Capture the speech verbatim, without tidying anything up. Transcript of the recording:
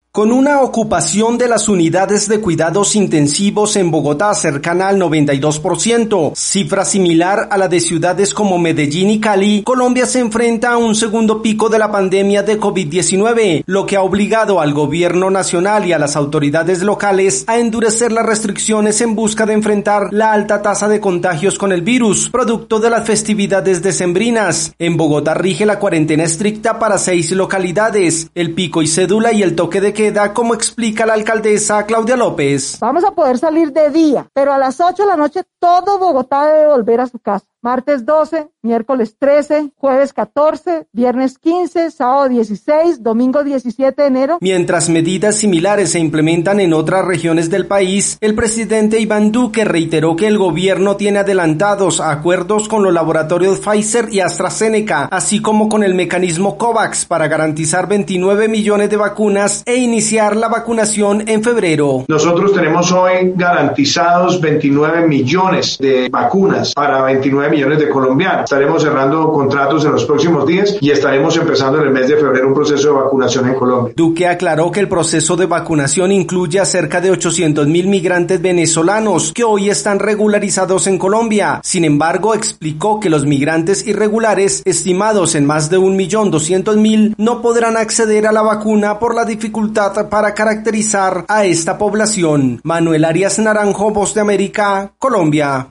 Con una ocupación de las unidades de cuidados intensivos en Bogotá cercana al noventa y dos por ciento, cifra similar a la de ciudades como Medellín y Cali, Colombia se enfrenta a un segundo pico de la pandemia de COVID diecinueve, lo que ha obligado al gobierno nacional y a las autoridades locales a endurecer las restricciones en busca de enfrentar la alta tasa de contagios con el virus, producto de las festividades decembrinas. En Bogotá rige la cuarentena estricta para seis localidades, el pico y cédula y el toque de queda, como explica la alcaldesa Claudia López. Vamos a poder salir de día, pero a las ocho de la noche todo Bogotá debe volver a su casa. Martes doce, miércoles trece, jueves catorce, viernes quince, sábado dieciséis, domingo diecisiete de enero. Mientras medidas similares se implementan en otras regiones del país, el presidente Iván Duque reiteró que el gobierno tiene adelantados acuerdos con los laboratorios Pfizer y AstraZeneca, así como con el mecanismo COVAX para garantizar veintinueve millones de vacunas e iniciar la vacunación en febrero. Nosotros tenemos hoy garantizados veintinueve millones de vacunas para veintinueve millones de colombianos. Estaremos cerrando contratos en los próximos días y estaremos empezando en el mes de febrero un proceso de vacunación en Colombia. Duque aclaró que el proceso de vacunación incluye a cerca de ochocientos mil migrantes venezolanos que hoy están regularizados en Colombia. Sin embargo, explicó que los migrantes irregulares, estimados en más de un millón doscientos mil, no podrán acceder a la vacuna por la dificultad para caracterizar a esta población. Manuel Arias Naranjo, Voz de América, Colombia.